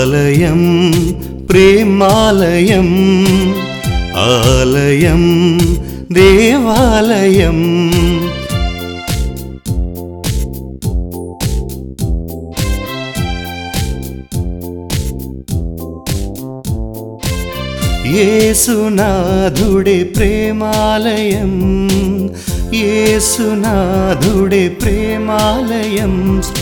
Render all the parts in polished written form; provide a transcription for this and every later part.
ఆలయం ప్రేమాలయం, ఆలయం దేవాలయం. యేసునాథుడే ప్రేమాలయం, యేసునాథుడే ప్రేమాలయం.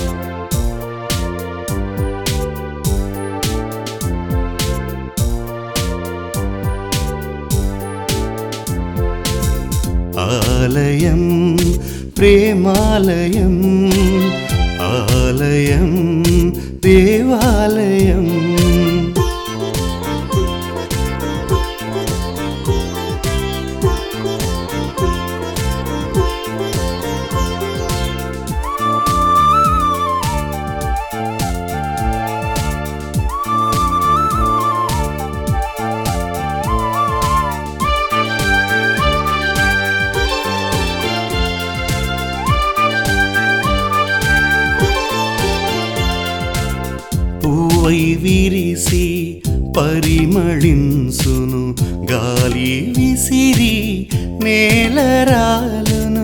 ఆలయం ప్రేమాలయం, ఆలయం దేవాలయం. పూవై విరిసి పరిమళించును, గాలి విసిరి నేలరాలును.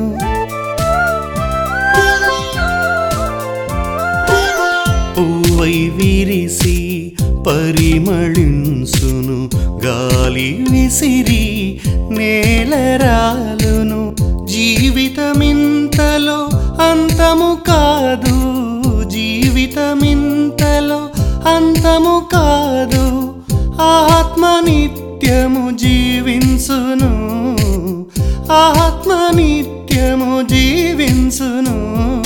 పూవై విరిసి పరిమళించును, గాలి విసిరి నేలరాలును. జీవితమింతలో అంతము కాదు, జీవితమింతలో అంతము కాదు, ఆత్మ నిత్యము జీవించును, ఆత్మ నిత్యము జీవించును.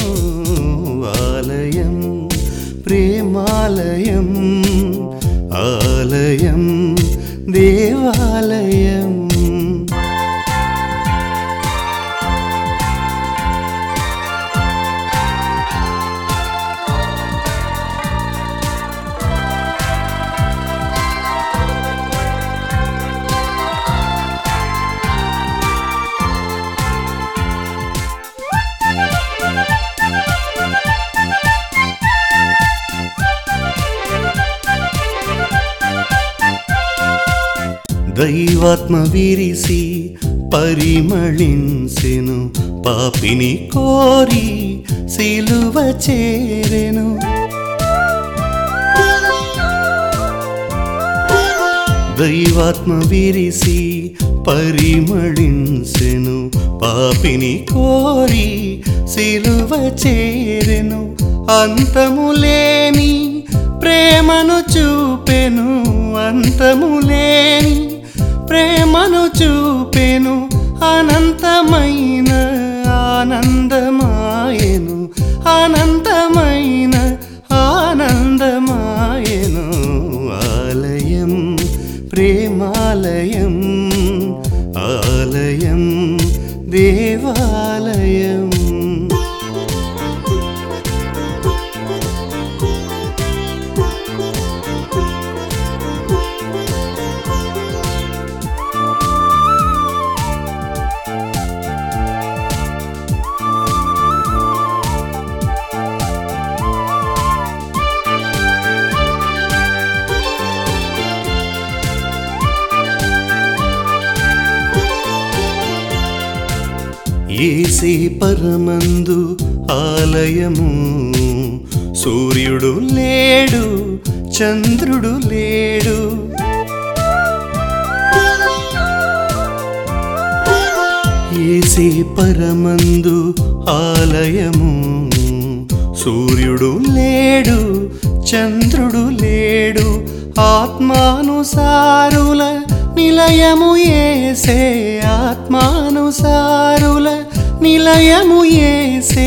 ఆలయం ప్రేమాలయం, ఆలయం దేవాలయం. దైవాత్మ విరిసి పరిమళించెను, పాపిని కోరి సిలువ చేరెను. దైవాత్మ విరిసి పరిమళించెను, పాపిని కోరి సిలువ చేరెను. అంతములేని ప్రేమను చూపెను, అంతములేని ప్రేమను చూపెను. అనంతమైన ఆనందమాయెను, అనంతమైన ఆనందమాయెను. ఆలయం ప్రేమాలయం, ఆలయం దేవాలయం. యేసే పరమందు ఆలయము, సూర్యుడు లేడు చంద్రుడు లేడు. యేసే పరమందు ఆలయము, సూర్యుడు లేడు చంద్రుడు లేడు. ఆత్మానుసారుల నిలయము యేసే, ఆత్మానుసారుల నిలయము యేసే.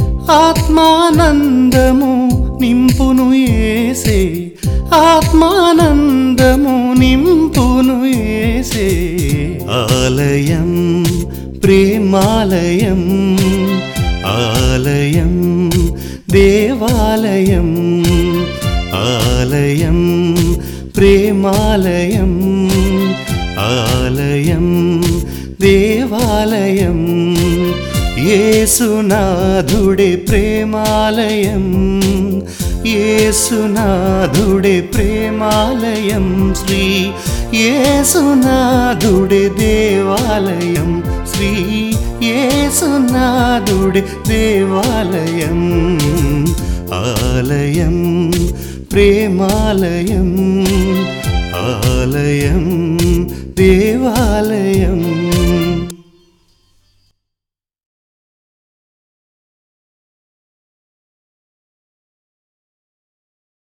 ఆత్మానందము నింపును యేసే, ఆత్మానందము నింపును యేసే. ఆలయం ప్రేమాలయం, ఆలయం దేవాలయం, ఆలయం ప్రేమాలయం, ఆలయం దేవాలయం. యేసునాథుడే ప్రేమాలయం, యేసునాథుడే ప్రేమాలయం శ్రీ యేసునాథుడే దేవాలయం శ్రీ యేసునాథుడే దేవాలయం ఆలయం ప్రేమాలయం ఆలయం దేవాలయం